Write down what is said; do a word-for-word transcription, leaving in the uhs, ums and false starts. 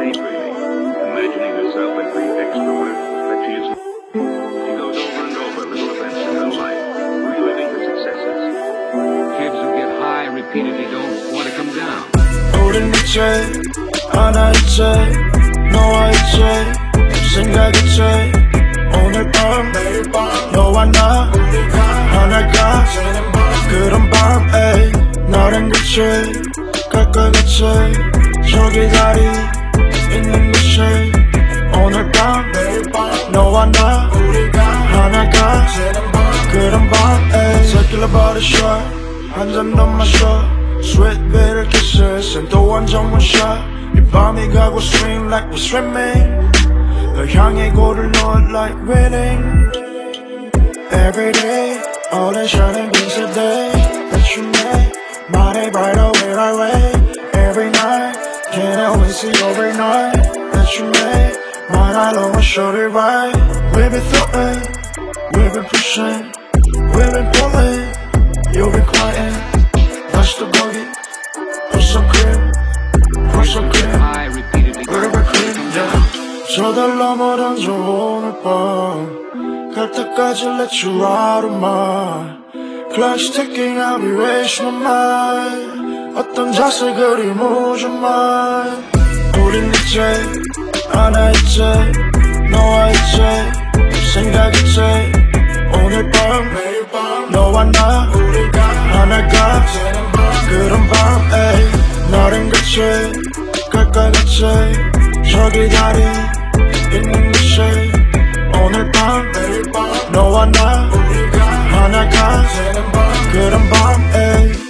daydreaming, imagining herself as the extrovert that she is. She goes over and over little events in her life, reliving her successes. Kids who get high repeatedly don't want to come down. 우린 이제 하나 이제 너와 이제 생각이지 오늘 밤 너와 나 하나가 그런 밤에 나랑 같이 가까이 같이 저기 다리 있는 곳이 오늘 밤 너와 나 하나가 그런 밤에 Circular body shot 한 잔 더 마셔 Sweet bitter kisses and 또 한 전문 shot 이 밤이 가고 swing like we're swimming 널 향해 고를 넣어 like winning Everyday all in shining beams a day that you made 말해 brighter where I wait Every night can't help but see overnight that you made mine all over shoulder right We've been throwing we've been pushing we've been pulling you've been crying 다시 또 거기 put some cream put some cream we've been cream yeah 저달 넘어 던져 오늘 밤 갈 때까지 let you out of my Clock's ticking I'll be wasting my mind 어떤 자세 그리 무좀만 우린 이제 하나 이제 너와 이제 생각이지 오늘 밤 너와 나 하나가 그런 밤에 나랑 같이 가까이 같이 저기 다리 있는 곳이 오늘 밤 너와 나 하나가 그런 밤에